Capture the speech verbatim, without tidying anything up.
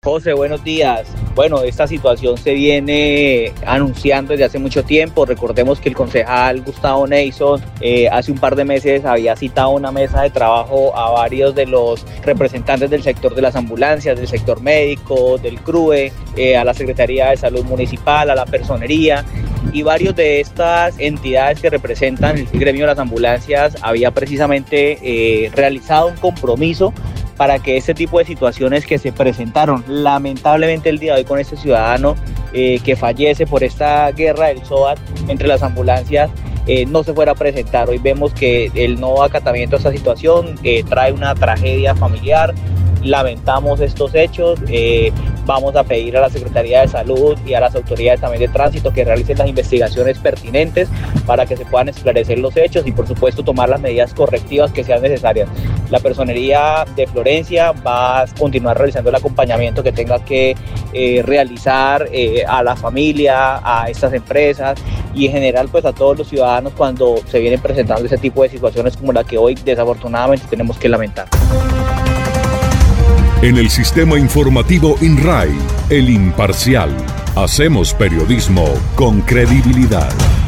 José, buenos días. Bueno, esta situación se viene anunciando desde hace mucho tiempo. Recordemos que el concejal Gustavo Neison eh, hace un par de meses había citado una mesa de trabajo a varios de los representantes del sector de las ambulancias, del sector médico, del C R U E, eh, a la Secretaría de Salud Municipal, a la Personería, y varios de estas entidades que representan el gremio de las ambulancias había precisamente eh, realizado un compromiso para que este tipo de situaciones que se presentaron lamentablemente el día de hoy con este ciudadano eh, que fallece por esta guerra del SOAT entre las ambulancias eh, no se fuera a presentar. Hoy vemos que el no acatamiento a esta situación eh, trae una tragedia familiar. Lamentamos estos hechos, eh, vamos a pedir a la Secretaría de Salud y a las autoridades también de tránsito que realicen las investigaciones pertinentes para que se puedan esclarecer los hechos y por supuesto tomar las medidas correctivas que sean necesarias. La Personería de Florencia va a continuar realizando el acompañamiento que tenga que eh, realizar eh, a la familia, a estas empresas y en general pues a todos los ciudadanos cuando se vienen presentando ese tipo de situaciones como la que hoy desafortunadamente tenemos que lamentar. En el sistema informativo INRAI, El Imparcial, hacemos periodismo con credibilidad.